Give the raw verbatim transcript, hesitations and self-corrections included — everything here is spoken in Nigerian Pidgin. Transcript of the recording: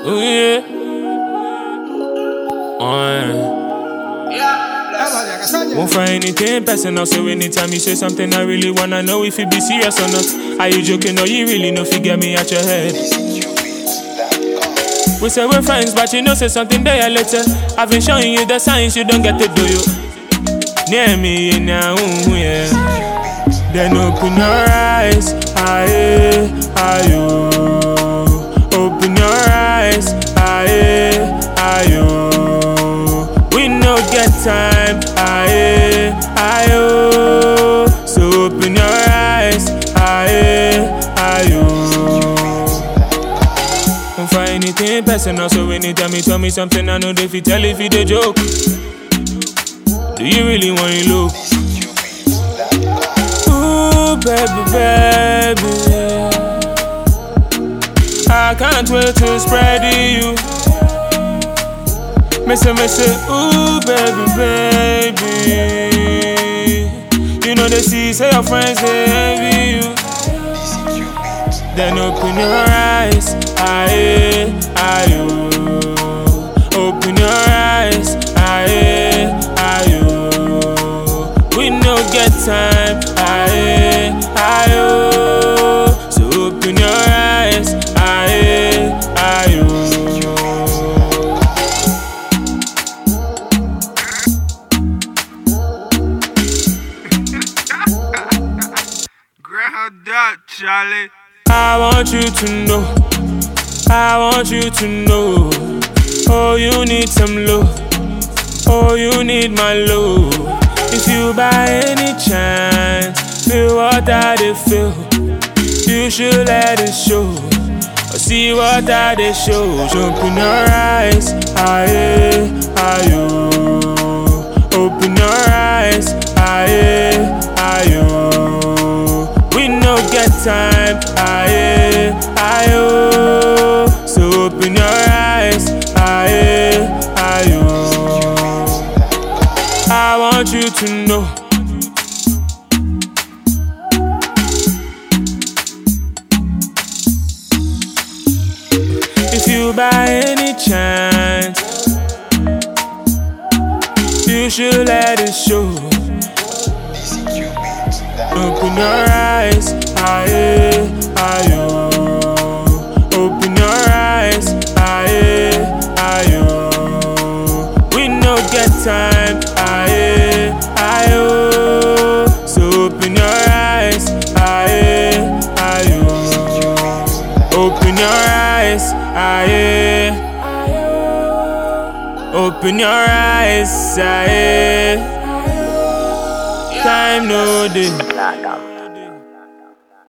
Oh yeah. Oh, won't find anything personal, so anytime you say something, I really wanna know if you be serious or not. Are you joking or you really know if you get me out your head? We say we're friends, but you know say something there later. I've been showing you the signs you don't get to do you. Near me now, yeah. Then open your eyes, aye, aye, open your eyes, aye, aye. We no get time, aye, aye. So open your eyes, aye, aye. Won't find anything personal, so anytime you tell me something, I know if you tell if you the joke. Do you really want to look? Ooh, baby, baby, I can't wait to spread you. Missy, missy, ooh, baby, baby. You know they see, say your friends, they envy you. Then open your eyes, aye, aye, open your eyes, aye, aye. We no get time, aye, aye. So open your eyes, aye, aye. Ground up, Charlie. I want you to know, I want you to know. Oh, you need some love, oh, you need my love. If you by any chance feel what I did feel, you should let it show, or see what I did show. Open your eyes, aye, aye. Open your eyes, aye, aye. We no get time, aye, aye. So open your eyes, aye, aye. I want you to know. If you by any chance, you should let it show. Open your eyes, aye, aye. Open your eyes, aye, aye. We no get time, aye, aye. So open your eyes, aye, aye. Open your eyes, aye. Open your eyes, aye. Time no day.